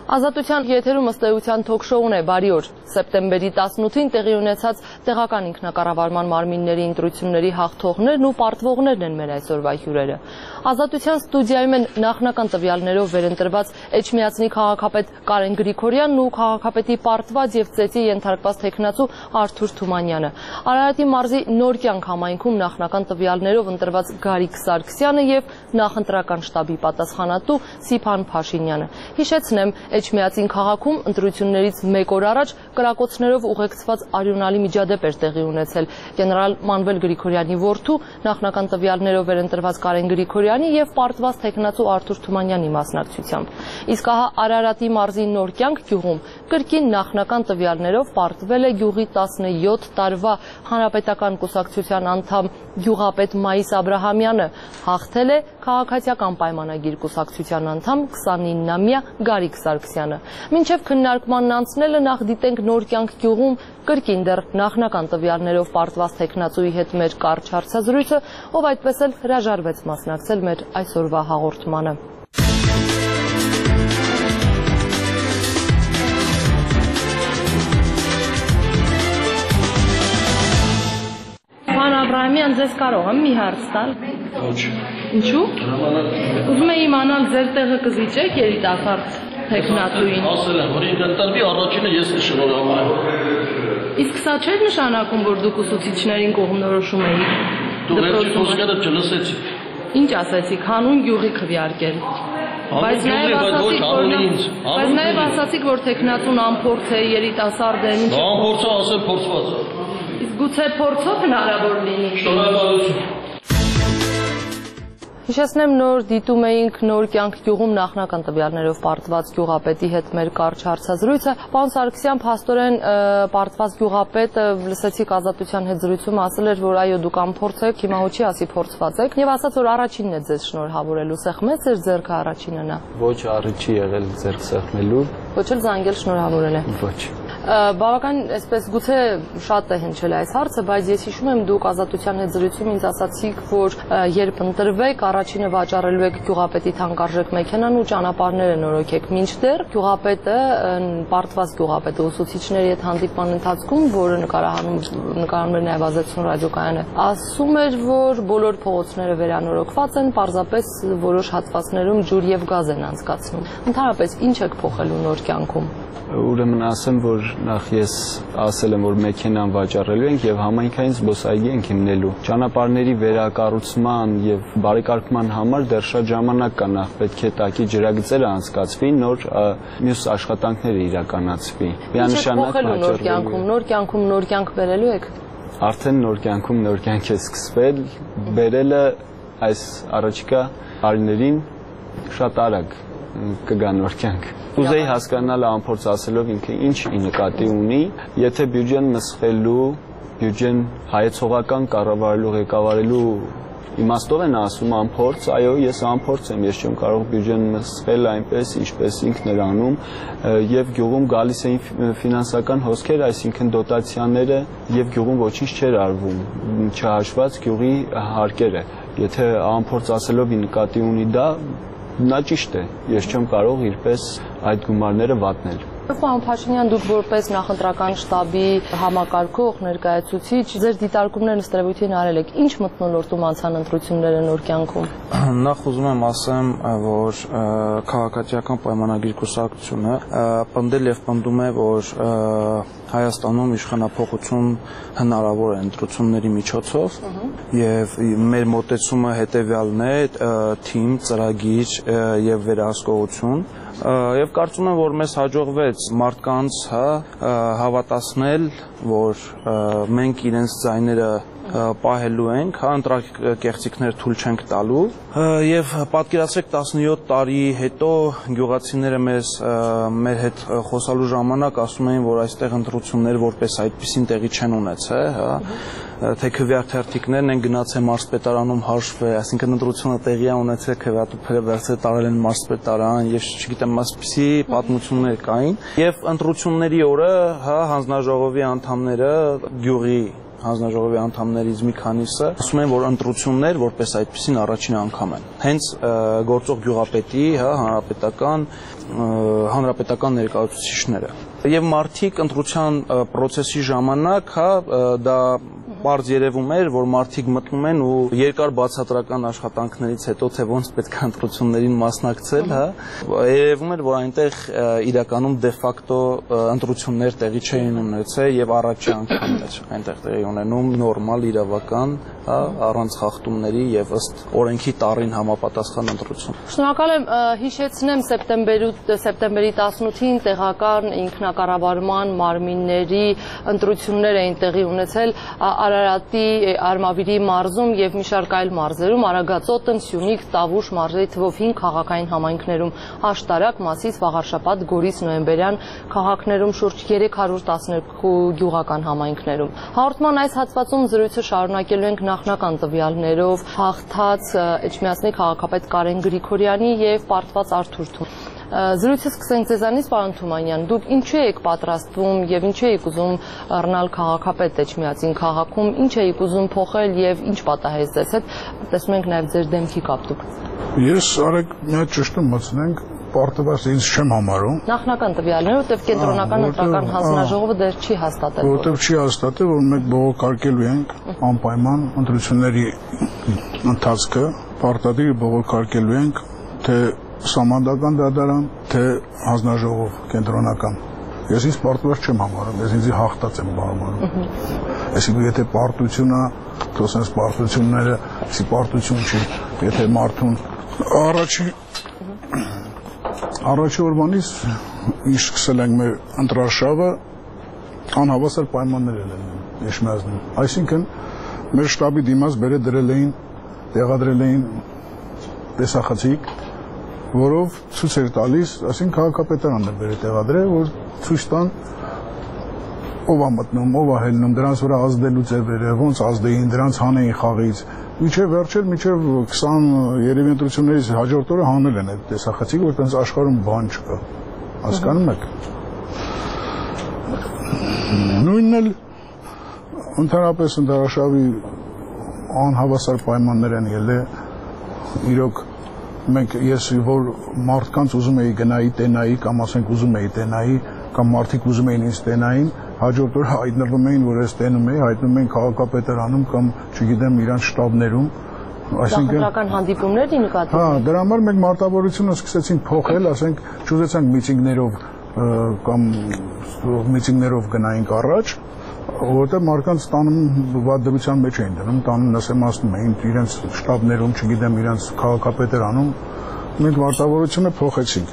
Ազատության եթերում ըստ էության թոք-շոուն է բարի օր։ Սեպտեմբերի 18-ին տեղի ունեցած տեղական ինքնակառավարման մարմինների ընտրությունների հաղթողներն ու պարտվողներն են մեր այսօրվա հյուրերը։ Ազատության ստուդիայում են նախնական տվյալներով վերընտրված Էջմիածնի քաղաքապետ Կարեն Գրիգորյանն ու քաղաքապետի պարտված եւ ծեծի ենթարկված թեկնածու Արթուր Թումանյանը։ Արարատի մարզի Նորկյանք համայնքում նախնական տվյալներով ընտրված Գարիկ Սարգսյանը եւ նախընտրական շտաբի պատասխանատու Սիփան Փաշինյանը։ Հիշեցնեմ, Էջմիածին քաղաքում ընտրություններից մեկ օր առաջ կրակոցներով ուղեկցված արյունալի միջադեպ էր տեղի ունեցել գեներալ Մանվել Գրիգորյանի որդու, նախնական տվյալներով վերընտրված Կարեն Գրիգորյանի եւ պարտված թեկնածու Արթուր Թումանյանի մասնակցությամբ։ Իսկ ահա Արարատի մարզի Նորկյանք գյուղում կրկին նախնական տվյալներով պարտվել է գյուղի 17 տարվա հանրապետական կուսակցության անդամ գյուղապետ Մայիս Աբրահամյանը, հաղթել է քաղաքացիական պայմանագիր կուսակցության անդամ 29-ամյա Գարիկ Սարգսյանը։ Մինչև քննարկմանն անցնելը նախ դիտենք Նորկյանք գյուղում կրկին դեռ նախնական տվյալներով պարտված թեկնածուի հետ մեր կարճ հարցազրույցը, ով այդպես էլ հրաժարվեց մասնակցել մեր այսօրվա հաղորդմանը։ Պարոն Աբրահամյան, ձեզ կարող եմ մի հարց տալ։ Ոչ։ Ինչու՞։ Ուզում եմ իմանալ, ձեր տեղը կզիջեք երիտասարդ թեկնածուին։ Ասել եմ, որ ինձ ընտրվի առաջինը ես կշնորհավորեմ։ Իսկ սա չէր նշանակում, որ դուք ուսուցիչներին կողմնորոշում էիք։ Դու վերջի խոսքերը չլսեցիք։ Ինչ ասեցիք, հանուն գյուղի քվեարկել։ Բայց նաև ասացիք, որ թեկնածուն անփորձ է, երիտասարդ է, ինչ։ Անփորձը ասեմ փորձված։ Իսկ գուցե փորձով հնարավոր լինի։ Շնորհակալություն։ Հիշեցնեմ, նոր դիտում էինք Նորկյանք գյուղում նախնական տվյալներով պարտված գյուղապետի հետ մեր կարճ հարցազրույցը։ Պարոն Սարգսյան, փաստորեն պարտված գյուղապետը լսեցիք Ազատության հետ զրույցում ասել էր, որ այո, դուք անփորձ եք, հիմա հոչի ասի փորձված եք, եւ ասաց, որ առաջինն է ձեզ շնորհավորելու, սեղմեց ձեր ձեռքը առաջինը նա։ Ոչ, առաջի եղել ձեռք սեղմելու։ Ոչ էլ զանգել շնորհավորել է։ Ոչ։ Բավական այսպես գուցե շատ է հնչել այս հարցը, բայց ես հիշում եմ դուք Ազատության հետ զրույցում ինձ ասացիք, որ երբ ընտրվեք, առաջինը վաճառելու եք գյուղապետի թանկարժեք մեքենան ու ճանապարհները նորոգեք։ Մինչդեռ գյուղապետը, պարտված գյուղապետը ուսուցիչների հետ հանդիպման ընթացքում, որը նկարահանում էր նաև Ազատություն ռադիոկայանը, ասում էր, որ բոլոր փողոցները վերանորոգված են, պարզապես որոշ հատվածներում ջուր եւ գազ են անցկացնում։ Ընդհանրապես ինչ եք փոխելու նոր կյանքում։ Ուրեմն ասեմ, որ նախ ես ասել եմ, որ մեքենան վաճառելու ենք եւ համայնքային զբոսայգի ենք հիմնելու։ Ճանապարհների վերակառուցման եւ բարեկարգման համար դեռ շատ ժամանակ կա, նախ պետք է տակի ջրագծերը անցկացվի, նոր մյուս աշխատանքները իրականացվի։ Միանշանակ նոր կյանքում նոր կյանք բերելու եք։ Արդեն նոր կյանքում նոր կյանք է սկսվել, բերելը այս առաջիկա տարիներին շատ արագ կգա նոր կյանք։ Ուզեի հասկանալ անփորձ ասելով ինքը ինչի նկատի ունի, եթե բյուջեն մսխելու, բյուջեն հայեցողական կառավարելու, ղեկավարելու իմաստով են ասում անփորձ, այո, ես անփորձ եմ, ես չեմ կարող բյուջեն մսխել այնպես, ինչպես ինքն էր անում, եւ գյուղում գալիս էին ֆինանսական հոսքեր, այսինքն դոտացիաները, եւ գյուղում ոչինչ չէր արվում, չհաշված գյուղի հարկերը։ Եթե անփորձ ասելով նկատի ունի դա, նա ճիշտ է, ես չեմ կարող իրպես այդ գումարները վատնել։ Պարոն Փաշինյան, դուք որպես նախընտրական շտաբի համակարգող ներկայացուցիչ, ձեր դիտարկումներն ըստ էության արել եք, ինչ մթնոլորտում անցան ընտրությունները նոր կյանքում։ Նախ ուզում եմ ասեմ, որ քաղաքացիական պայմանագիր կուսակցությունը պնդել եւ պնդում է, որ Հայաստանում իշխանափոխություն հնարավոր է ընտրությունների միջոցով եւ մեր մոտեցումը հետեւյալն է՝ թիմ, ծրագիր եւ վերահսկողություն եւ կարծում եմ, որ մեզ հաջողվեց մարդկանց հավատացնել, որ մենք իրենց ձայները պահելու ենք, ընտրակեղծիքներ թույլ չենք տալու եւ պատկերացրեք 17 տարի հետո գյուղացիները մեր հետ խոսալու ժամանակ ասում էին, որ այստեղ ընտրություններ որպես այդպեսին տեղի չեն ունեցել, թե քվեաթերթիկներն են գնացել մարզպետարանում հաշվել, այսինքն ընտրությունը տեղի է ունեցել, քվեատուփերը վերցրել տարել են մարզպետարան եւ չգիտեմ, ասպիսի պատմություններ կային եւ ընտրությունների օրը հանձնաժողովի անդամները գյուղի հանձնաժողովի անդամներից մի քանիսը ասում են, որ ընտրություններ որպես այդպեսին առաջին անգամ են։ Հենց գործող գյուղապետի, հանրապետական ներկայացուցիչները եւ մարդիկ ընտրության process-ի ժամանակ, դա բարձ երևում էր, որ մարդիկ մտնում են ու երկար բացատրական աշխատանքներից հետո թե ոնց պետք է ընտրություններին մասնակցել, երևում էր, որ այնտեղ իրականում դե ֆակտո ընտրություններ տեղի չէին ունեցել եւ առաջի անգամն էր այնտեղ տեղի ունենում նորմալ իրավական, առանց խախտումների եւ ըստ օրենքի տառին համապատասխան ընտրություն։ Շնորհակալ եմ, հիշեցնեմ սեպտեմբերի 18-ին տեղական ինքնակառավարման մարմինների ընտրություններ էին տեղի ունեցել Արարատի, Արմավիրի մարզում եւ մի շարք այլ մարզերում, Արագածոտն, Սյունիք, Տավուշ մարզերի թվով 5 քաղաքային համայնքներում, Աշտարակ, Մասիս, Վաղարշապատ, Գորիս, Նոյեմբերյան քաղաքներում շուրջ 312 գյուղական համայնքներում։ Հաղորդման այս հատվածում զրույցը շարունակելու ենք նախնական տվյալներով հաղթած Էջմիածնի քաղաքապետ Կարեն Գրիգորյանի եւ պարտված Արթուր Թումանյանի։ Զրույցը սկսենք ձեզանից, պարոն Թումանյան, դուք ինչու եք պատրաստվում եւ ինչու եք ուզում առնալ քաղաքապետ Էջմիածին քաղաքում, ինչ եք ուզում փոխել եւ ինչ պատահեց ձեզ հետ, տեսնում ենք նաեւ ձեր դեմքի կապտուկ։ Ես արեք մի հատ ճշտում մտցնենք, պարտված ինձ չեմ համարում։ Նախնական տվյալները, որտեղ կենտրոնական ընտրական հանձնաժողովը դեռ չի հաստատել։ Որտեղ չի հաստատել, որ մենք բողոքարկելու ենք անպայման ընտրությունների ընթացքը, պարտադիր բողոքարկելու ենք, թե Սահմանադրական դատարան, թե հանձնաժողով կենտրոնական։ Ես ինձ պարտված չեմ համարում, ես ինձ հաղթած եմ համարում։ Այսինքն եթե պարտությունը, թոսենց պարտությունները, այսի պարտություն չի, եթե մարդուն առաջի օրվանից ինչ սկսել ենք մեր ընտրարշավը, անհավասար պայմաններ են Էջմիածնում։ Այսինքն մեր շտաբի դիմաց տեղադրել էին տեսախցիկ, որով ցույց էր տալիս, ասին քաղաքապետարանն է բերել տեղադրել, որ ցույց տան ով է մտնում, ով է հելնում, դրանց վրա ազդելու ձևերը, ոնց ազդեին, դրանց հանեին խաղից։ Մինչև վերջել, մինչև 20 երևի ընտրություններից հաջորդ օրը հանել են այդ տեսախցիկը, որ տենց աշխարհում բան չկա։ Հասկանում եք։ Նույնն էլ ընդհանրապես ընդհանրաշավի անհավասար պայմաններ են ելել, իրոք ես որ մարդկանց ուզում էի գնայի տենայի կամ ասենք ուզում էի տենայի կամ մարդիկ ուզում էին ինձ տենային, հաջորդ օրը հայտնվում էին, որ ես տենում էի, հայտնվում էին քաղաքապետարանում կամ չգիտեմ իրանց շտաբներում, այսինքն քաղաքական հանդիպումներ նկատի։ Դրա համար մենք մարտավարությունը սկսեցինք փոխել, ասենք չուզեցանք միտինգներով կամ միտինգներով գնայինք առաջ, որտեղ մարդկանց տանում վատդրության մեջ էին դնում, տանում նսեմացնում էին իրենց շտաբներում, չգիտեմ, իրենց քաղաքապետարանում, մենք մարտավարությունը փոխեցինք։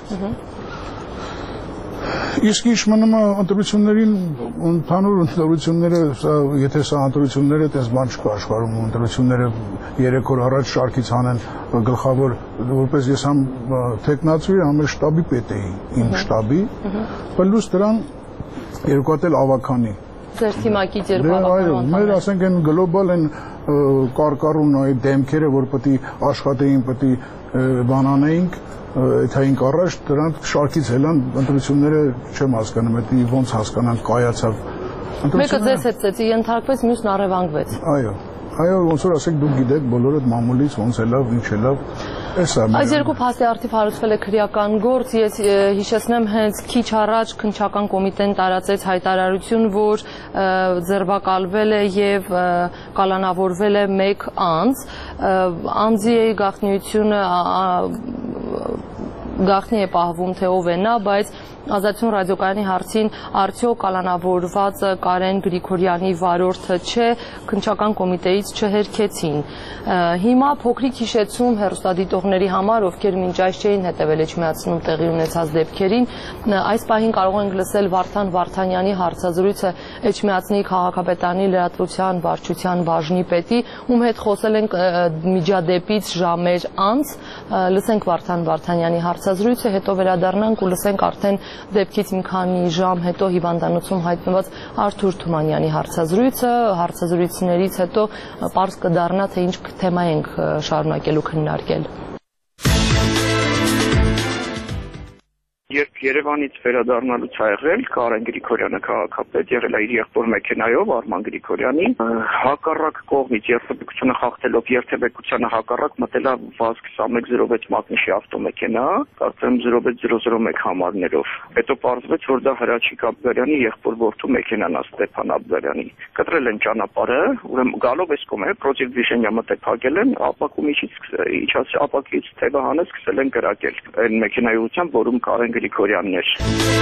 Իսկ ինչ մնում է ընտրություններին, ընդհանուր ընտրությունները, եթե սա ընտրությունները, տես բան չկա աշխարհում, ընտրությունները 3 օր առաջ շարքից հանեն գլխավոր, որպես ես համ տեխնացուի, համ շտաբի պետ էի, իմ շտաբի, պլյուս դրան երկու հատ էլ ավականի։ Ձեր թիմակից երկու ավականներ։ Մեր ասենք են գլոբալ են կարկառուն այդ դեմքերը, որ պետք է աշխատեին, պետք է բանանեինք, այդային առաջ դրանք շարքից հելան ընտրությունները չեմ հասկանում, դա ոնց հասկանանք կայացավ։ Մեկը ձեզ հետ ծեծի ենթարկվեց, մյուսն առևանգվեց։ Այո, ոնց որ ասեք դուք գիտեք բոլորդ մամուլից ոնց է լավ, ինչ է լավ։ Այս երկու փաստի արդիվ հարուցվել է քրեական գործ, ես հիշեցնեմ հենց քիչ առաջ քննչական կոմիտեն տարածեց հայտարարություն, որ ձերբակալվել է եւ կալանավորվել է 1 անձ, անձի գաղտնիությունը գաղտնի է պահվում թե ով է նա, բայց Ազատություն ռադիոկայանի հարցին արդյոք կալանավորվածը Կարեն Գրիգորյանի վարորդը չէ, քննչական կոմիտեից չհերքեցին։ Հիմա փոքրիկ հիշեցում հեռուստադիտողների համար, ովքեր մինչ այս չէին հետևել Էջմիածնում տեղի ունեցած դեպքերին, այս պահին կարող ենք լսել Վարդան Վարդանյանի հարցազրույցը Էջմիածնի քաղաքապետարանի լրատվության վարչության բաժնի պետի, ում հետ խոսել ենք միջադեպից ժամեր անց, լսենք Վարդան Վարդանյանի հարցազրույցը, հետո վերադառնանք ու լսենք արդեն դեպքից մի քանի ժամ հետո հիվանդանոցում հայտնված Արթուր Թումանյանի հարցազրույցներից հետո պարզ կդառնա, թե ինչ թեմա ենք շարունակելու քննարկել։ Երբ Երևանից վերադառնալուց ա եղել Կարեն Գրիգորյանը քաղաքապետ, եղել է իր եղբոր մեքենայով Արման Գրիգորյանի, հակառակ կողմից երթևեկությունը խախտելով երթևեկությանը հակառակ մտել է ՎԱԶ 2106 մատնիշի ավտոմեքենա, կարծեմ 0601 համարներով։ Հետո պարզվեց, որ դա Հրաչիկ Աբգարյանի եղբոր որդու մեքենան է, Ստեփան Աբգարյանի։ Կտրել են ճանապարհը, ուրեմն գալով այս կողմը պրոջեկտ Վիշենյա մտել փակել են, ապակից թևը հանել սկսել են կրակել։ Այն մեքենայի ուղղությամբ, որում Կարեն Գրիգորյանն էր։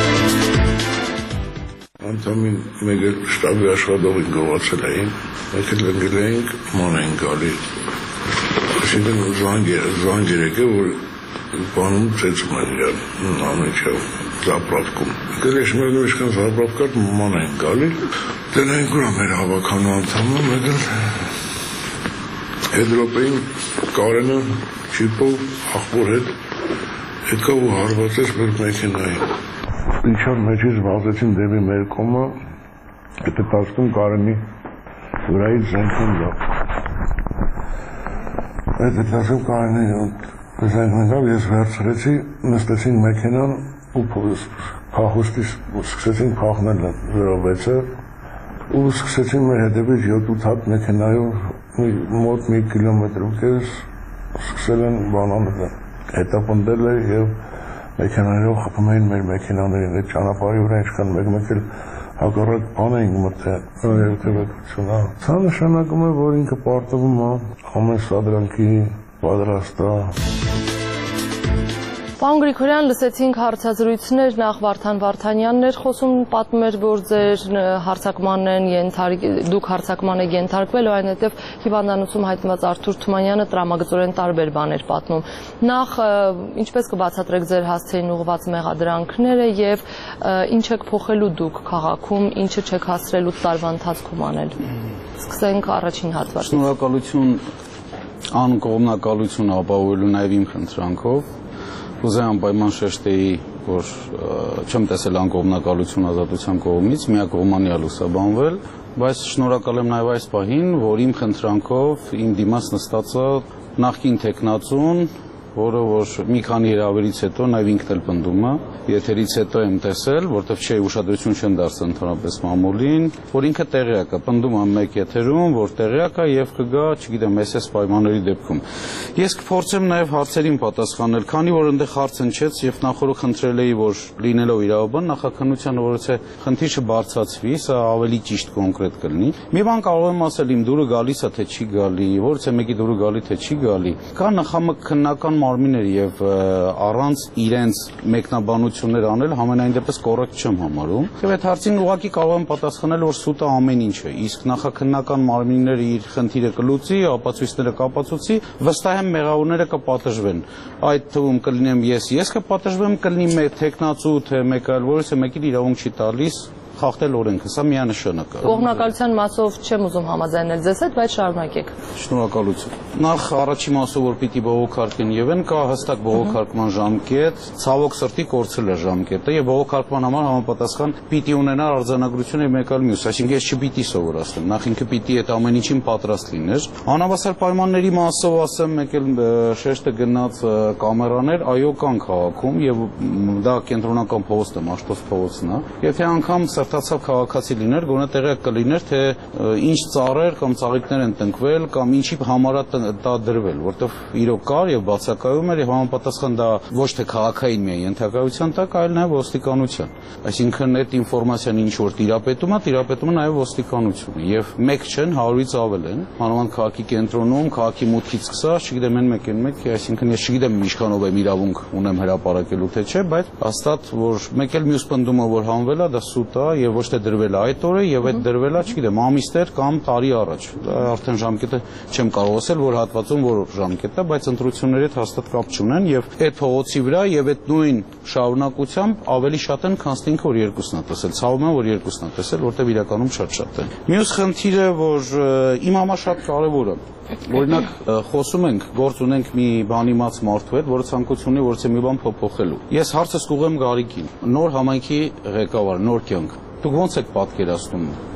Անդամին մեկ էլ շտաբի աշխատողին գողացել էին, մեկ էլ ընկել էինք, ման էին գալի։ Այսինքն զանգեր եկել, որ բանում ծեցում են իրար, ամենիչավ, զապրավկում։ Եկել է շմերն իշքան զապրավկար, ման էին գալի, դեն էին կուրա մեր հավաքանու անդամը, մեկ էլ Եդրոպեին Կարենը շիպով աղբոր հետ եկավ ու հարվածեց մեր մեքենային։ Ինչար մեջից վազեցին դեպի մեր կոմը, հետո տաշտում Կարենի վրայից զենքն գավ։ Հետո տաշտում Կարենի զենքն գավ, ես վերցրեցի, նստեցին մեքենան ու փախուստից սկսեցին փախնել 06-ը ու սկսեցին մեր հետևից 7-8 հատ մեքենայով մոտ 1 կիլոմետր կես սկսել են բանանը հետապնդել է և մեքենաներով խփում էին մեր մեքենաներին, այդ ճանապարհի վրա ինչքան մեկ էլ հակառակ բան էինք մտել երթևեկությունը։ Սա նշանակում է, որ ինքը պարտվում է ամեն սադրանքի պատրաստ է։ Պարոն Գրիգորյան, լսեցինք հարցազրույցներ, նախ Վարդան Վարդանյանն էր խոսում, պատմում էր, որ դուք հարցակման եք ենթարկվել, ու այնուհետև հիվանդանոցում հայտնված Արթուր Թումանյանը տրամագծորեն տարբեր բաներ պատմում։ Նախ ինչպես կբացատրեք ձեր հասցեին ուղղված մեղադրանքները եւ ինչ եք փոխելու դուք քաղաքում, ինչը չեք հասցրել 8 տարվա ընթացքում անել։ Սկսենք առաջին հատվածից։ Շնորհակալություն անկողմնակալություն ապահովելու նաեւ իմ խնդրանքով։ Ուզեի անպայման շեշտեի, որ չեմ տեսել անկողմնակալություն ազատության կողմից, միակողմանի է լուսաբանվել, բայց շնորհակալ եմ նաև այս պահին, որ իմ խնդրանքով իմ դիմաց նստածը նախկին տեխնացուն, որը որ մի քանի հրավերից հետո նաև ինքն էլ պնդում է, եթերից հետո եմ տեսել, որտեղ չէ ուշադրություն չեն դարձել ընդհանրապես մամուլին, որ ինքը տեղյակ է, պնդում է մեկ եթերում, որ տեղյակ է եւ կգա, չգիտեմ, SS պայմանների դեպքում։ Ես կփորձեմ նաև հարցերին պատասխանել, քանի որ այնտեղ հարց ընչեց եւ նախորդ խնդրել էի, որ լինելով իրավաբան նախաքննությանը որոցե խնդիրը բարձրացվի, սա ավելի ճիշտ կոնկրետ կլինի։ Մի բան կարող եմ ասել, իմ դուրը գալիս է թե չի գալի, որոցե մեկի դուրը գալի թե չի գալի։ Կա նախամտ քննական մարմիններ եւ առանց իրենց մեկնաբանություններ անել համենայն դեպս կոռեկտ չեմ համարում։ Եվ այդ հարցին ուղղակի կարող եմ պատասխանել, որ սուտը ամեն ինչ է, իսկ նախաքննական մարմինները իր խնդիրը կլուծի, ապացույցները կապացուցի, վստահ եմ մեղավորները կպատժվեն։ Այդ թվում կլինեմ ես կպատժվեմ, կլինի մեկ տեխնացու թե մեկ այլ, որը մեկին իրավունք չի տալիս խախտել օրենքը, սա միանշանակ է։ Կողմնակալության մասով չեմ ուզում համաձայնել ձեզ հետ, բայց շարունակեք։ Շնորհակալություն։ Նախ առաջի մասով որ պիտի բողոքարկեն եւ են կա հստակ բողոքարկման ժամկետ, ցավոք սրտի կորցել է ժամկետը եւ բողոքարկման համար համապատասխան պիտի ունենա արձանագրությունը մեկ այլ մյուս, այսինքն ես չպիտի սովորացնեմ, նախ ինքը պիտի այդ ամեն ինչին պատրաստ լիներ։ Անհավասար պայմանների մասով ասեմ, մեկ էլ շեշտը գնաց կամերաներ, այո կան քաղաքում եւ դա կենտրոնական փողոցն է, Մաշտոց փողոցն է։ Եթե անգամ սրտացավ քաղաքացի լիներ, գոնե տեղյակ կլիներ, թե ինչ ծառեր կամ ծաղիկներ են տնկվել կամ ինչի համար դա դրվել, որտեղ իրոք կար եւ բացակայում էր եւ համապատասխան դա ոչ թե քաղաքային միայն ենթակայության տակ, այլ նաեւ ոստիկանության։ Այսինքն այդ ինֆորմացիան ինչ որ տիրապետում է նաեւ ոստիկանությունը եւ մեկ չեն 100-ից ավել են, մանավանդ քաղաքի կենտրոնում, քաղաքի մուտքից սկսած, չգիտեմ մեկ, այսինքն ես չգիտեմ ինչքանով եմ իրավունք ունեմ հրապարակելու թե չէ, բայց հաստատ որ մեկ էլ մյուս պնդումը որ հանվել է, դա սուտ է եւ ոչ թե դրվել է այդ օրը եւ այդ դրվել է, չգիտեմ, ամիսներ կամ տարի առաջ։ Արդեն ժամկետը չեմ կարող ասել, որ հատվածում որ ժամկետն է, բայց ընտրությունների հետ հաստատ կապ չունեն եւ այդ փողոցի վրա եւ այդ նույն շարունակությամբ ավելի շատ են, քան ինքը որ երկուսն է տեսել։ Ցավում եմ, որ երկուսն է տեսել, որտեղ իրականում շատ են։ Մյուս խնդիրը, որ իմ համար շատ կարեւոր է, օրինակ խոսում ենք, գործ ունենք մի բանիմաց մարդու հետ, որը ցանկություն ունի որից մի բան փոփոխելու։ Ես հարցս կուղեմ Գարիկին, նոր համայնքի ղեկավար, նոր կյանք։ Դուք ո՞նց եք պատկերացնում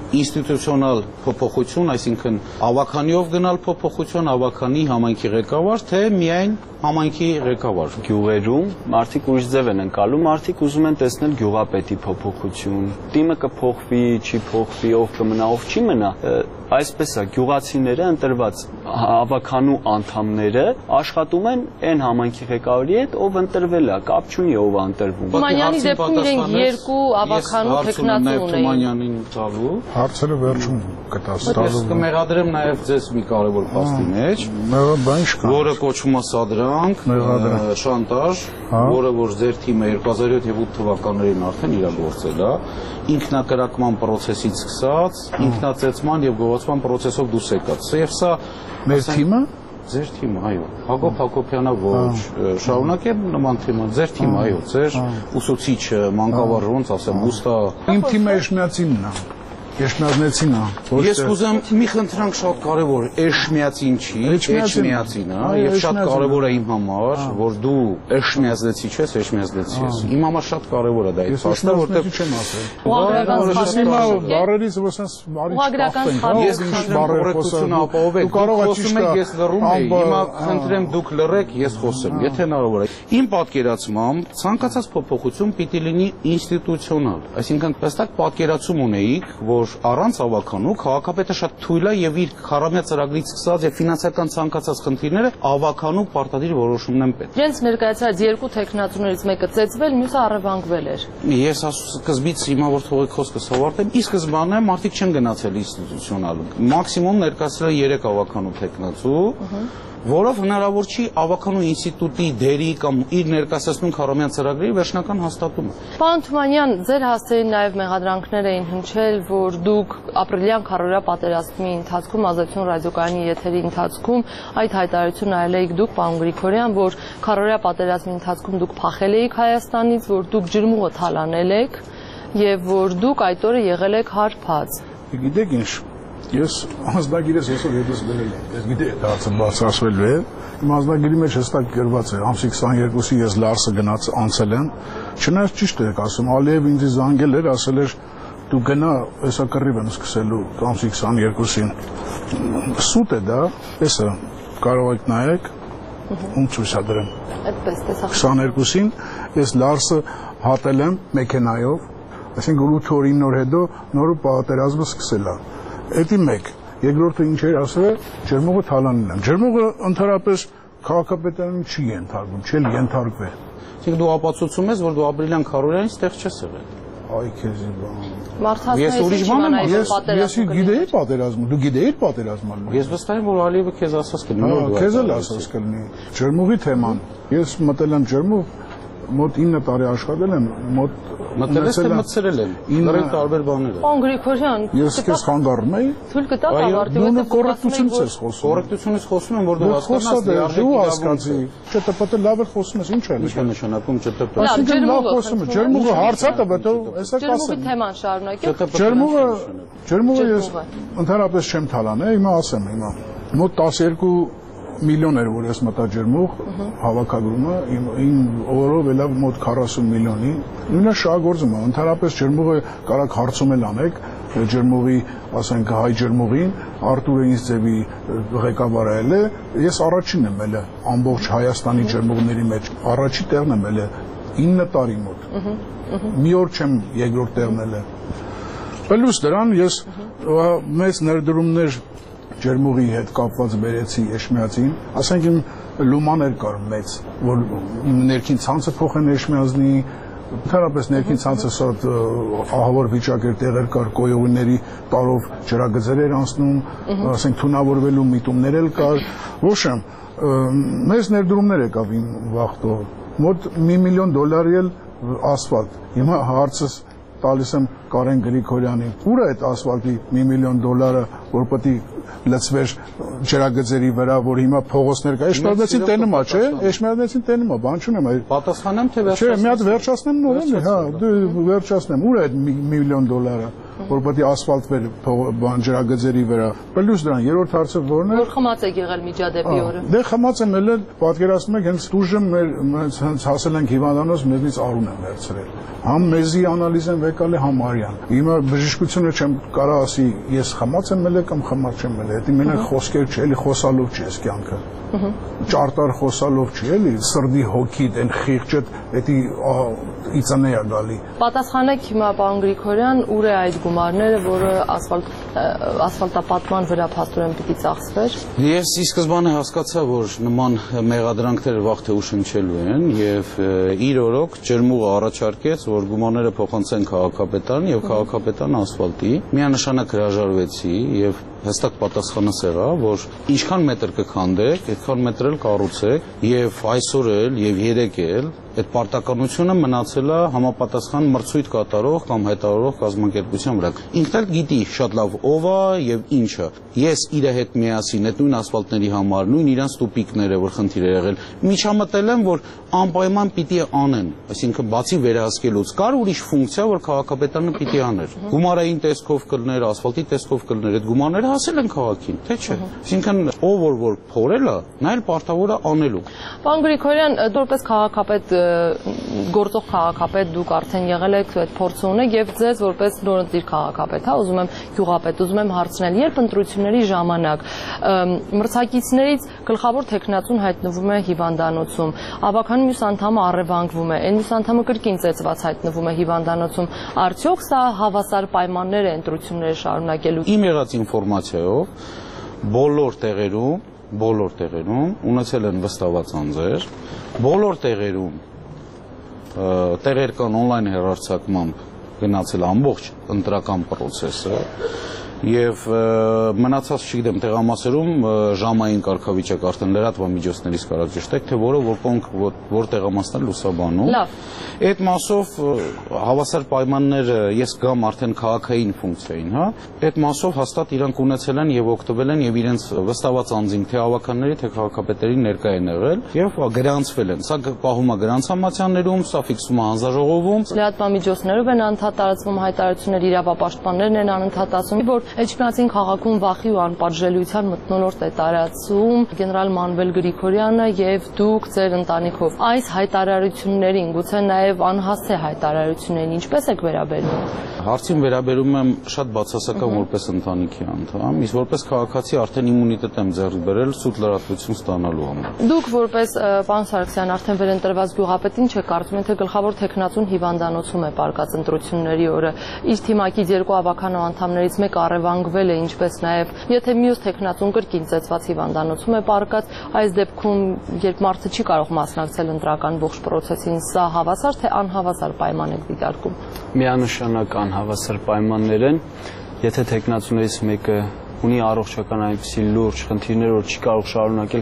ինստիտուցիոնալ փոփոխություն, այսինքն ավականիով գնալ փոփոխություն, ավականի համայնքի ղեկավար, թե միայն համայնքի ղեկավար։ Գյուղերում մարդիկ ուրիշ ձև են ընկալում, մարդիկ ուզում են տեսնել գյուղապետի փոփոխություն։ Տիմը կփոխվի, չի փոխվի, ով կմնա, ով չի մնա։ Այսպես է, գյուղացիները ընտրված ավականու անդամները աշխատում են այն համայնքի ղեկավարի հետ, ով ընտրվել է, կապ չունի ով է ընտրվում։ Թումանյանի դեպքում իրենք երկու ավականու տեխնատու ունեին։ Թումանյանին տալու։ Հարցերը վերջում կտաս տալու։ Կմեղադրեմ նաև ձեզ մի կարևոր փաստի մեջ, որը կոչվում է սադրանք, շանտաժ, որը որ ձեր թիմը 2007 եւ 8 թվականներին արդեն իրագործել է, ինքնակրակման process-ից սկսած, ինքնածեցման եւ գողացման process-ով դուրս եկած։ Եվ սա մեր թիմը ձեր թիմը, այո, Հակոբ Հակոբյանը ոչ, շարունակեմ նման թիմը, ձեր թիմը, այո, ձեր ուսուցիչը, մանկավարժը, ոնց ասեմ, ուստա։ Իմ թիմը Էշմիածինն է։ Էշմիածնեցին է։ Ես կուզեմ մի խնդրանք շատ կարևոր, Էշմիածին չի, Էշմիածին է, եւ շատ կարևոր է իմ համար, որ դու Էշմիածնեցի չես, Էշմիածնեցի ես։ Իմ համար շատ կարևոր է դա այդ փաստը, որտեղ չեմ ասել։ Բարերից ոսանց բարի ես կորեկտությունը ապահովեք։ Դու կարող ես ես լռում եի, հիմա խնդրեմ դուք լռեք, ես խոսեմ, եթե հնարավոր է։ Իմ պատկերացմամբ ցանկացած փոփոխություն պիտի լինի ինստիտուցիոնալ, այսինքն հստակ պատկերացում ունեիք, որ առանց ավականու քաղաքապետը շատ թույլ է եւ իր քառամյա ծրագրից սկսած եւ ֆինանսական ցանկացած խնդիրները ավականու պարտադիր որոշումն են պետք։ Իրենց ներկայացած երկու տեխնատուներից մեկը ծեծվել, մյուսը առևանգվել էր։ Ես սկզբից հիմա որ թողեք խոսքս ավարտեմ, ի սկզբանե մարդիկ չեն գնացել ինստիտուցիոնալ։ Մաքսիմում ներկայացրել 3 ավականու տեխնատու, որով հնարավոր չի ավականու ինստիտուտի դերի կամ իր ներկայացնում քառամյա ծրագրի վերջնական հաստատումը։ Պարոն Թումանյան, ձեր հասցեին նաև մեղադրանքներ էին հնչել, որ դուք ապրիլյան քառորյա պատերազմի ընթացքում Ազատություն ռադիոկայանի եթերի ընթացքում այդ հայտարարությունը արել եք դուք, պարոն Գրիգորյան, որ քառորյա պատերազմի ընթացքում դուք փախել եք Հայաստանից, որ դուք ջրմուղը թալանել եք եւ որ դուք այդ օրը եղել եք հարբած։ Գիտեք ինչ, ես անձնագիրս այսօր հետս գրել եմ, ես գիտեք հարցը բարձրացվելու է, իմ անձնագիրի մեջ հստակ գրված է, ամսի 22-ի ես Լարսը գնաց անցել եմ, չնայած ճիշտ եք ասում, Ալիև ինձ զանգել էր, ասել էր դու գնա, հեսա կռիվ եմ սկսելու ամսի 22-ին, սուտ է դա, հեսա կարող եք նայեք, ում ցույց դրեմ, 22-ին ես Լարսը հատել եմ մեքենայով, այսինքն 8 օրին նոր հետո նորը պատերազմը սկսել է։ Էդի մեկ, երկրորդը ինչ էր ասել, ջրմուղը թալանել եմ։ Ջրմուղը ընդհանրապես քաղաքապետարանին չի ենթարկվում, չի ենթարկվել։ Իսկ դու ապացուցում ես, որ դու ապրիլյան քառորյանից տեղ չես եղել։ Այ քեզի բան։ Ես ուրիշ բան եմ ասում, ես գիտեի պատերազմը, դու գիտեիր պատերազմը։ Ես վստահ եմ, որ Ալիևը քեզ ասած կլինի։ Քեզ էլ ասած կլինի։ Ջրմուղի թեման։ Ես մտել եմ ջրմուղ, մոտ 9 տարի աշխատել եմ, մոտ մտել եմ, մտցրել եմ։ Դեռ տարբեր բաներ։ Պարոն Գրիգորյան, ես քեզ խանգարում եի։ Թույլ կտաք ավարտի, որտեղ կոռեկտությունից ես խոսում։ Կոռեկտությունից խոսում եմ, որ դու հասկանաս, դու հասկացի։ ՉՏՊ-ը լավ է խոսում ես, ինչ է։ Ինչ է նշանակում ЧՏՊ։ Այսինքն լավ խոսում է, ջրմուղը հարցատը բետո, հեսա կասեմ։ Ջրմուղի թեման շարունակեք։ Ջրմուղը ես ընդհանրապես չեմ թալանել, հիմա ասեմ, հիմա մոտ 12 միլիոն էր, որ ես մտա ջրմուղ հավաքագրումը, իմ օրով էլավ մոտ 40 միլիոնի, նույնը շահագործում է, ընդհանրապես ջրմուղը կարակ հարցում էլ անեք, ջրմուղի, ասենք հայ ջրմուղին, Արտուրը ինձ ձևի ղեկավարել է, ես առաջինն եմ ելը ամբողջ Հայաստանի ջրմուղների մեջ, առաջի տեղն եմ ելը 9 տարի մոտ, մի օր չեմ երկրորդ տեղն ելը, պլյուս դրան ես մեծ ներդրումներ ջրմուղի հետ կապված բերեցի Էշմիածին, ասենք իմ լումաներ կար մեծ, որ ներքին ցանցը փոխեն Էշմիածնի, ընդհանրապես ներքին ցանցը շատ ահավոր վիճակ էր, տեղեր կար, կոյողների տարով ջրագծեր էր անցնում, ասենք թունավորվելու միտումներ էլ կար, ոչմ, մեծ ներդրումներ եկավ իմ վախտով, մոտ $1 միլիոն էլ ասֆալտ, հիմա հարցս տալիս եմ Կարեն Գրիգորյանին, ուր է այդ ասֆալտի $1 միլիոն, որ պետք է լցվեր ջրագծերի վրա, որ հիմա փողոցներ կա։ Էշմերդեցին տենում է, չէ՞։ Էշմերդեցին տենում է, բան չունեմ։ Պատասխանեմ թե վերջացնեմ։ Չէ, մի հատ վերջացնեմ նորեն, հա, դու վերջացնեմ։ Ուր է այդ $1 միլիոն, որ պետք է ասֆալտ վեր ջրագծերի վրա։ Պլյուս դրան երրորդ հարցը որն է։ Որ խմած է եղել միջադեպի օրը։ Դե խմած եմ ելել, պատկերացնում եք, հենց տուժը մեր հենց հասել ենք հիվանդանոց, մեզնից արուն են վերցրել։ Համ մեզի անալիզ են վեկալ է, համ արյան։ Հիմա բժշկությունը չեմ կարող ասի, ես խմած եմ ելել կամ խմած չեմ ելել։ Դա մենակ խոսքեր չէ, էլի խոսալով չի այս կյանքը։ Ճարտար խոսալով չի, էլի սրդի հոգիդ, այն խիղճը, դա իծանե է գալի։ Պատասխանեք հիմա պարոն Գրիգորյան, ուր է այդ գումարները, որը ասֆալտապատման վրա փաստորեն պիտի ծախսվեր։ Ես ի սկզբանե հասկացա, որ նման մեղադրանքները վաղ թե ուշ հնչելու են եւ իր օրոք ջերմուղը առաջարկեց, որ գումարները փոխանցեն քաղաքապետարան եւ քաղաքապետարան ասֆալտի։ Միանշանակ հրաժարվեցի եւ հստակ պատասխանը սեղա, որ ինչքան մետր կքանդեք, այդքան մետր էլ կառուցեք եւ այսօր էլ եւ երեկ էլ այդ պարտականությունը մնացել է համապատասխան մրցույթ կատարող կամ հայտարարող կազմակերպության վրա։ Ինքն էլ գիտի շատ լավ ով է եւ ինչը։ Ես իր հետ միասին այդ նույն ասֆալտների համար, նույն իրանց տուպիկները, որ խնդիր է եղել, միջամտել եմ, որ անպայման պիտի անեն, այսինքն բացի վերահսկելուց կար ուրիշ ֆունկցիա, որ քաղաքապետարանը պիտի աներ։ Գումարային տեսքով կլներ, ասֆալտի տեսքով կլներ, այդ գումարները հասել են քաղաքին, թե չէ։ Այսինքն ով որ փորել է, նա էլ պարտավոր է անելու։ Պարոն Գրիգորյան, որպես քաղաքապետ, գործող քաղաքապետ դուք արդեն եղել եք այդ փորձը ունեք եւ ձեզ որպես նորընտիր քաղաքապետ, հա, ուզում եմ գյուղապետ, ուզում եմ հարցնել, երբ ընտրությունների ժամանակ մրցակիցներից գլխավոր տեխնացուն հայտնվում է հիվանդանոցում, ավականու մյուս անդամը առևանգվում է, այն մյուս անդամը կրկին ծեծված հայտնվում է հիվանդանոցում, արդյոք սա հավասար պայմաններ է ընտրությունները շարունակելու։ Իմ եղած ինֆորմացիայով բոլոր տեղերում ունեցել են վստահված անձեր, բոլոր տեղերում տեղեր կան օնլայն հեռարձակմամբ գնացել ամբողջ ընտրական պրոցեսը եւ մնացած չգիտեմ տեղամասերում ժամային կարգավիճակ արդեն լրատվամիջոցներից կարող ճշտեք թե որ տեղամասն է լուսաբանում։ Այդ մասով հավասար պայմանները ես գամ արդեն քաղաքային ֆունկցիային, հա, այդ մասով հաստատ իրանք ունեցել են եւ օգտվել են եւ իրենց վստահված անձին թե ավականների թե քաղաքապետերի ներկա են եղել եւ գրանցվել են։ Սա պահում է գրանցամատյաններում, սա ֆիքսվում է հանձնաժողովում։ Լրատվամիջոցներով են անդադար տարածվում հայտարարություններ, իրավապաշտպաններն են անընդհատ ասում, որ Էջմիածին քաղաքում վախի ու անպատժելիության մթնոլորտ է տարածում գեներալ Մանվել Գրիգորյանը եւ դուք ձեր ընտանիքով։ Այս հայտարարություններին, գուցե նաեւ անհասցե հայտարարություններին ինչպես եք վերաբերվում։ Հարցին վերաբերում եմ շատ բացասական որպես ընտանիքի անդամ, իսկ որպես քաղաքացի արդեն իմունիտետ եմ ձեռք բերել սուտ լրատվություն ստանալու համար։ Դուք որպես պարոն Սարգսյան արդեն վերընտրված գյուղապետ ինչ եք կարծում, թե գլխավոր տեխնացուն հիվանդանոցում է պարկած ընտրությունների օրը։ Իր թիմակից երկու ավականո անդամներից մեկը առևանգվել է, ինչպես նաև եթե մյուս տեխնացուն կրկին ծեծված հիվանդանոցում է պարկած, այս դեպքում երբ մարդը չի կարող մասնակցել ընտրական ողջ պրոցեսին, սա հավասար թե անհավասար պայման եք դիտարկում։ Միանշանակ անհավասար պայմաններ են, եթե տեխնացուներից մեկը ունի առողջական այնպիսի լուրջ խնդիրներ, որ չի կարող շարունակել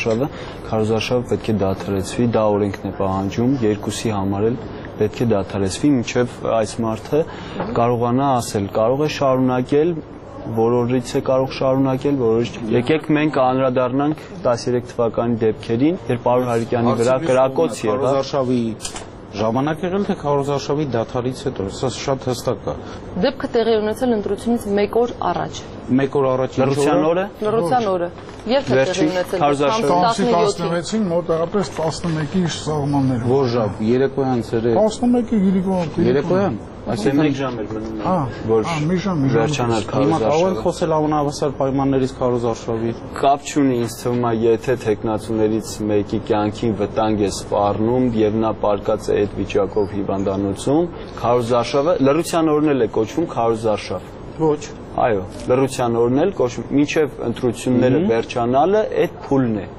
քարոզարշավը պետք է դադարեցվի, դա օրենքն է պահանջում, երկուսի համար էլ պետք է դադարեցվի, մինչև այս մարդը կարողանա ասել, կարող է շարունակել, որորից է կարող շարունակել, որորից եկեք մենք անդրադառնանք 13 թվականի դեպքերին, երբ Պարոն Հարիկյանի վրա կրակոց եղավ։ Ժամանակ եղել թե քարոզարշավի դադարից հետո, սա շատ հստակ է։ Դեպքը տեղի ունեցել ընտրությունից 1 օր առաջ։ 1 օր առաջ լռության օրը։ Լռության օրը։ Երբ է տեղի ունեցել։ 16-ին մոտավորապես 11-ի սահմաններում։ Որ ժամ, երեկոյան ցերեկ։ 11-ի երեկոյան։ Այսինքն 1 ժամ էր մնում, որ վերջանար քարոզարշավը։ Հիմա կարող ենք խոսել անհավասար պայմաններից քարոզարշավի։ Կապ չունի, ինձ թվում է, եթե տեխնացուներից մեկի կյանքին վտանգ է սպառնում եւ նա պարկած է այդ վիճակով հիվանդանոցում, քարոզարշավը լռության օրն էլ է կոչվում քարոզարշավ։ Ոչ։ Այո, լռության օրն էլ կոչվում, մինչև ընտրությունները վերջանալը այդ փուլն է։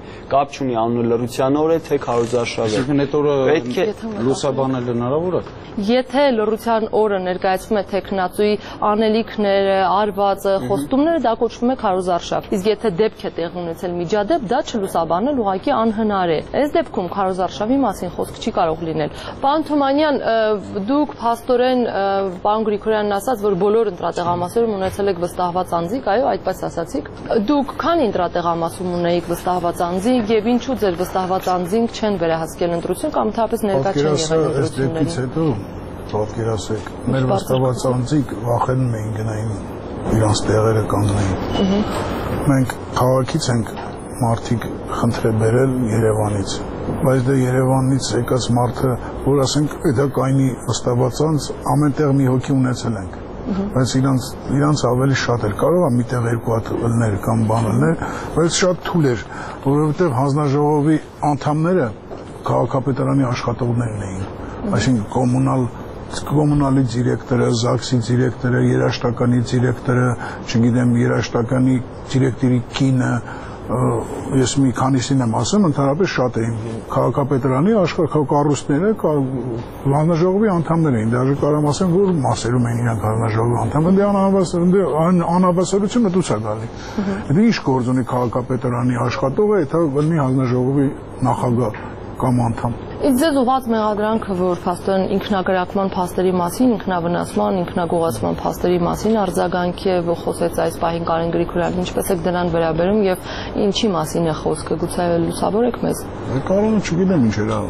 կապ չունի անունը լռության օր է, թե քարոզարշավ է։ Այսինքն այդ օրը Պետք է լուսաբանել հնարավոր է։ Եթե լռության օրը ներկայացվում է տեխնացուի անելիքները, արվածը, խոստումները, դա կոչվում է քարոզարշավ։ Իսկ եթե դեպք է տեղի ունեցել միջադեպ, դա չլուսաբանել ուղղակի անհնար է։ Այս դեպքում քարոզարշավի մասին խոսք չի կարող լինել։ Պարոն Թումանյան, դուք փաստորեն պարոն Գրիգորյանն ասաց, որ բոլոր ընտրատեղամասերում ունեցել եք վստահված անձիկ, այո, այդպես ասացիք։ Դուք քանի ընտրատեղամասում ունեիք վստահված անձիկ եւ ինչու ձեր վստահված անձինք չեն վերահսկել ընտրություն կամ թափից ներկա չեն եղել ընտրություններին։ Պատկերացեք, մեր վստահված անձիկ վախենում էին գնային իրանց տեղերը կանգնեին։ Մենք քաղաքից ենք մարդիկ խնդրել բերել Երևանից, բայց դե Երևանից եկած մարդը, որ ասենք դա կայնի վստահված անձ, ամենտեղ մի հոգի ունեցել ենք, բայց իրանց ավելի շատ էր, կարող է միտեղ երկու հատ ըլներ կամ բան ըլներ, բայց շատ թույլ էր, որովհետև հանձնաժողովի անդամները քաղաքապետարանի աշխատողներն էին, այսինքն կոմունալի դիրեկտորը, ԶԱԳՍ-ի դիրեկտորը, երաշտականի դիրեկտորը, չգիտեմ, երաշտականի դիրեկտորի կինը, ես մի քանիսին եմ ասում, ընդհանրապես շատ էին քաղաքապետարանի կառույցները, հանձնաժողովի անդամներ էին, դաժե կարող ասեմ, որ մասերում էին իրանք հանձնաժողովի անդամները, դե անհավասարությունը դուց է գալի։ Դե ինչ գործ ունի քաղաքապետարանի աշխատողը, եթե լինի հանձնաժողովի նախագահ կամ անդամ։ Իսկ ձեզ ուղղված մեղադրանքը, որ փաստորեն ինքնագրակման փաստերի մասին, ինքնավնասման, ինքնագողացման փաստերի մասին արձագանքի է խոսեց այս պահին Կարեն Գրիգորյանն, ինչպես եք դրան վերաբերում եւ ինչի մասին է խոսքը, գուցե լուսավորեք մեզ։ Կարողը չգիտեմ ինչ էր,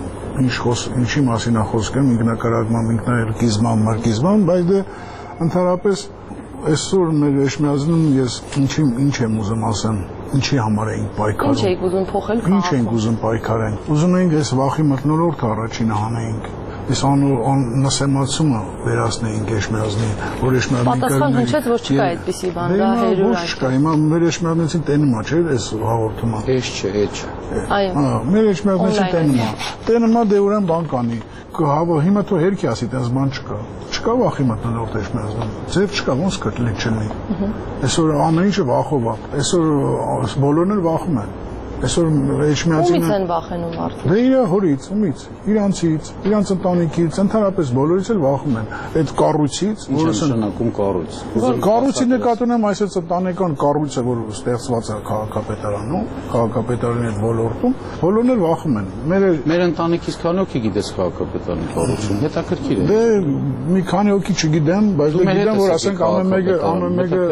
ինչի մասին է խոսքը, ինքնագրակման, ինքնագիզման, մարգիզման, բայց դե ընդհանրապես այսօր մեր Էջմիածնում ես ինչ եմ ուզում ասեմ, ինչի համար էինք պայքարում։ Ինչ էիք ուզում փոխել քաղաքում։ Ինչ էինք ուզում պայքարենք։ Ուզում էինք այս վախի մթնոլորտը առաջինը հանեինք։ Այս նսեմացումը վերացնեինք Էջմիածնին, որ Էջմիածնին պատասխան հնչեց, որ չկա այդպիսի բան, դա հերույր է։ Չկա, հիմա մեր Էջմիածնին տենում է, չէ՞, այս հաղորդումը։ Էջ չէ։ Այո։ Մեր Էջմիածնին տենում է։ Տենում է դե ուրեմն բան կանի։ Հիմա թող հերքի ասի, տես բան չկա։ Չկա վախի մտնոլորտ Էջմիածնում։ Ձև չկա, ոնց կլինի չլինի։ Այսօր ամեն ինչը վախով է։ Այսօր բոլորն էլ վախում են։ Այսօր Էջմիածինը ումից են վախենում արդեն։ Դե իր հորից, ումից, իրանցից, իրանց ընտանիքից, ընդհանրապես բոլորից էլ վախում են։ Այդ կառույցից, որը նշանակում կառույց։ Կառույցի նկատունեմ այսպես ընտանեկան կառույցը, որ ստեղծված է քաղաքապետարանում, քաղաքապետարանի այդ ոլորտում, բոլորն էլ վախում են։ Մեր ընտանիքից քանի հոգի գիտես քաղաքապետարանի կառույցում։ Հետաքրքիր է։ Դե մի քանի հոգի չգիտեմ, բայց դե գիտեմ, որ ասենք ամեն մեկը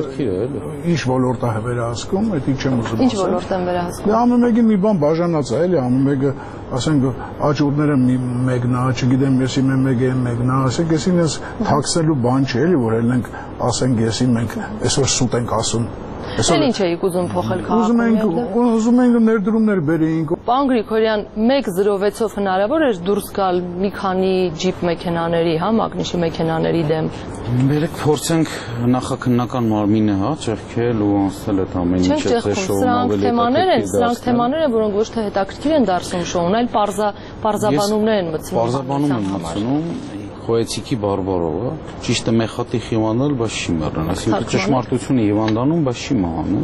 ինչ ոլորտ է վերահսկում, դա չեմ ուզում ասել։ Ինչ ոլորտ են վերահսկում։ Մեկին մի բան բաժանած է, էլի, ամեն մեկը, ասենք, աճուրները մեկն է, չգիտեմ, եսի մեկը մեկն է, ասենք, եսի ես թաքցնելու բան չէ, էլի, որ ելնենք, ասենք, եսի մենք այսօր սուտ ենք ասում։ Էլ ինչ էիք ուզում փոխել քաղաքում։ Ուզում ենք ներդրումներ բերեինք։ Պարոն Գրիգորյան, 106-ով հնարավոր էր դուրս գալ մի քանի ջիպ մեքենաների, հա, մագնիշի մեքենաների դեմ։ Բերեք փորձենք նախաքննական մարմինը, հա, ճեղքել ու անցնել այդ ամեն ինչը շոուն ավելի հետաքրքիր։ Սրանք թեմաներ են, որոնք ոչ թե հետաքրքիր են դարձնում շոուն, այլ պարզաբանումներ են մտցնում։ Պարզաբանում եմ մտցնում Խոյեցիկի բարբարովը, ճիշտ է մեխատի հիվանդալ, բայց չի մեռնում, այսինքն ճշմարտությունը հիվանդանում, բայց չի մահանում։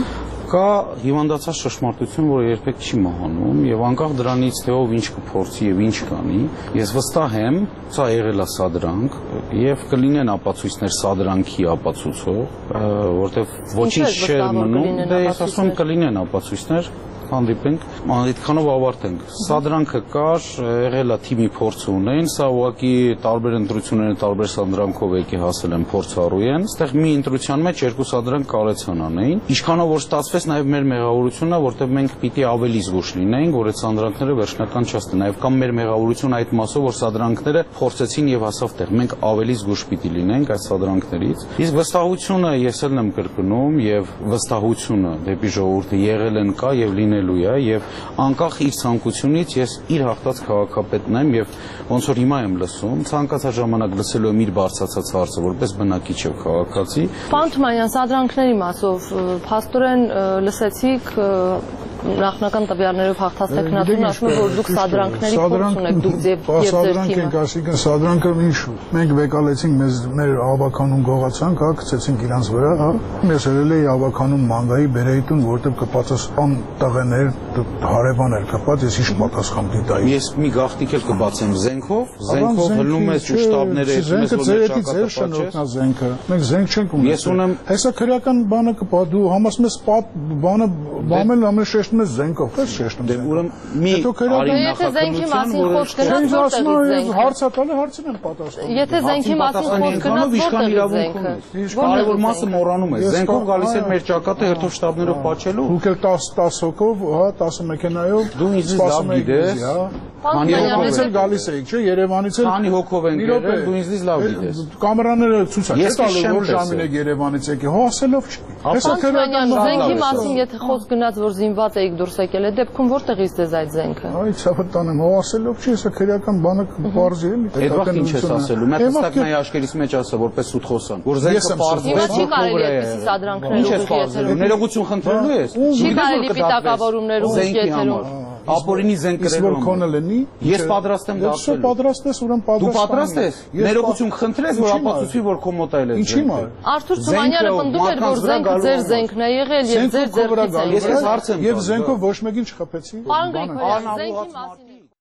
Կա հիվանդացած ճշմարտություն, որը երբեք չի մահանում, եւ անկախ դրանից թե ով ինչ կփորձի եւ ինչ կանի, ես վստահ եմ, սա եղել է սադրանք եւ կլինեն ապացույցներ սադրանքի ապացուցող, որտեվ ոչինչ չէ մնում, դե ես ասում կլինեն ապացույցներ հանդիպենք, այդքանով ավարտենք։ Սադրանքը կար, եղել է թիմի փորձ ունեն, սա ուղղակի տարբեր ընտրությունները տարբեր սադրանքով եկի հասել են փորձառու են։ Այստեղ մի ընտրության մեջ երկու սադրանք կարեցան անեին։ Ինչքանով որ ստացվեց նաև մեր մեղավորությունն է, որտեղ մենք պիտի ավելի զգուշ լինեինք, որ այդ սադրանքները վերջնական չստանան։ Նաև կամ մեր մեղավորությունը այդ մասով, որ սադրանքները փորձեցին եւ հասավ տեղ։ Մենք ավելի զգուշ պիտի լինենք այդ սադրանքներից։ Իսկ վստահությունը ես էլ եմ կրկնում եւ վստահությունը դեպի ժողովուրդը եղել են կա եւ լինելու է եւ անկախ իր ցանկությունից ես իր հաղթած քաղաքապետն եմ եւ ոնց որ հիմա եմ լսում ցանկացած ժամանակ լսելու եմ իր բարձրացած հարցը որպես բնակիչ եւ քաղաքացի։ Պարոն Թումանյան, սադրանքների մասով փաստորեն լսեցիք նախնական տվյալներով հաղթած տեխնատուն ասում է, որ դուք սադրանքների փորձ ունեք, դուք եւ ձեր թիմը։ Այսինքն սադրանքը ինչ մենք վեկալեցինք մեր ավականուն գողացանք, հա, գցեցինք իրանց վրա, հա։ Ես ելել էի ավականուն մանգայի բերեիտուն, որտեղ կպածս ան տղեներ, հարևան էր կպած, ես ինչ պատասխան դիտայի։ Ես մի գաղտնիք էլ կբացեմ զենքով հլնում ես ու շտաբները զենքը մենք զենք չենք ունեցել։ Ես ունեմ հեսա քրեական բանը կպա դու համասում ես բանը բամել ամեն շեշտում ես զենքով, ես շեշտում։ Դե ուրեմն մի արի նախաքննության, որը հարցա տալը հարցին եմ պատասխանում։ Եթե զենքի մասին խոսք գնաց, իշխան իրավունք ունի։ Կարևոր մասը մոռանում է։ Զենքով գալիս էր մեր ճակատը հերթով շտաբներով փաչելու։ Դուք էլ 10 հոգով, հա, 10 մեքենայով դու ինձ լավ գիտես։ Քանի հոգով էլ գալիս էիք, չէ՞, Երևանից էլ։ Քանի հոգով են եկել, դու ինձ լավ գիտես։ Կամերաները ցույց է տալու, որ ժամին եք Երևանից եկել, հո ասելով չի։ Հեսա քրեական զենքի մասին եթե խոսք գնաց, որ զինված էիք դուրս եկել է, դեպքում որտեղից դες այդ զենքը։ Այ ցավը տանեմ, հո ասելով չի, հեսա քրեական բանը բարձի էլի։ Այդ վաղ ինչ ես ասելու։ Մեր հստակնայի աշկերից մեջ ասա, որպես սուտ խոսան, որ զենքը պարզվեց, չի կարելի այդպիսի սադրանքներ ուղղի եթերում։ Ներողություն խնդրելու ես։ Չի կարելի պիտակավորումներ ուղղի եթերում։ Ապորինի զենք կրելու քոնը լինի։ Ես պատրաստ եմ դարձել։ Դու պատրաստ ես, ուրեմն պատրաստ։ Դու պատրաստ ես։ Ներողություն խնդրես, որ ապացուցի, որ քո մոտ այլ է։ Ինչի՞ մար։ Արթուր Թումանյանը պնդում էր, որ զենքը ձեր զենքն է եղել եւ ձեր ձեռքից է։ Ես հարց եմ։ Եվ զենքով ոչ մեկին չխփեցի։ Պարոն Գրիգորյան, զենքի մասին